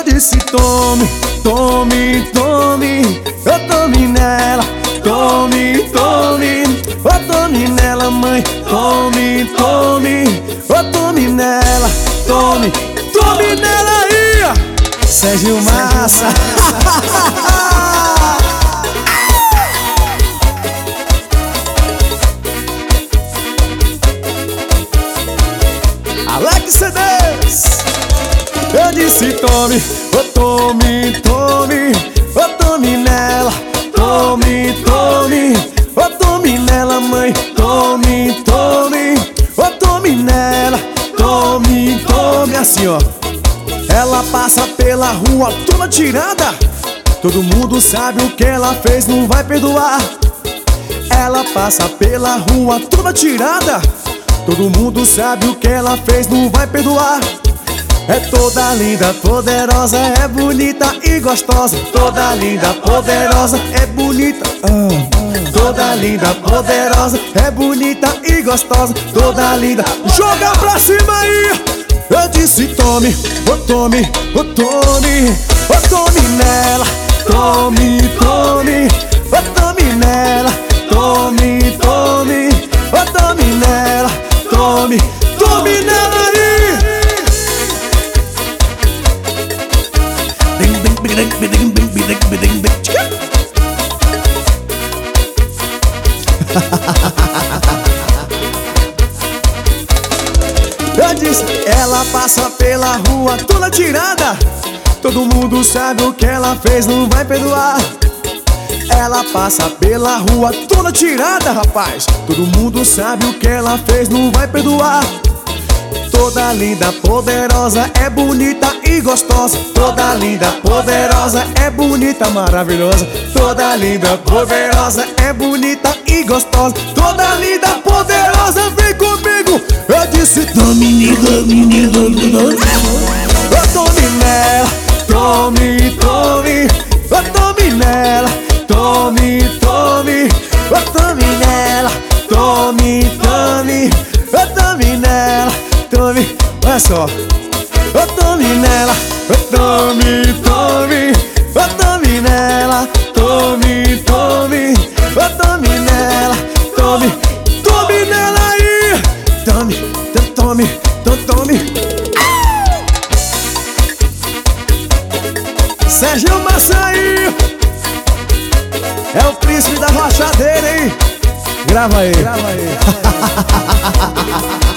disse tome, tome, tome, eu tome nela, tome, tome, eu tome nela, mãe, tome, tome, eu tome nela, tome, tome nela aí, Sérgio Massa. Alex CDs. Eu disse tome, oh tome, tome, oh tome nela, tome, tome, oh tome nela, mãe, tome, tome, oh tome nela, tome, tome. Assim ó, ela passa pela rua toda tirada, todo mundo sabe o que ela fez, não vai perdoar. Ela passa pela rua toda tirada, todo mundo sabe o que ela fez, não vai perdoar. É toda linda, poderosa, é bonita e gostosa. Toda linda, poderosa, é bonita. Toda linda, poderosa, é bonita e gostosa. Toda linda, joga pra cima aí. Eu disse tome, oh tome, oh tome, oh tome nela, tome, tome, oh tome nela, tome, tome, oh tome nela, tome, tome nela aí. Eu disse, ela passa pela rua toda tirada, todo mundo sabe o que ela fez, não vai perdoar. Ela passa pela rua toda tirada, rapaz, todo mundo sabe o que ela fez, não vai perdoar. Toda linda, poderosa, é bonita e gostosa. Toda linda, poderosa, é bonita, maravilhosa. Toda linda, poderosa, é bonita e gostosa. Toda linda, poderosa, vem comigo. Eu disse tome nela, eu tome nela, tome, tome, eu tome nela, tome, tome, eu tome nela, tome, tome, eu tome nela, tome, olha só. Eu tome nela, eu tome, tome, eu tome nela, tome, tome, eu tome nela, tome, tome nela aí. Tome, tome, tome. Sérgio Massa aí, é o príncipe da rochadeira, hein? Grava aí.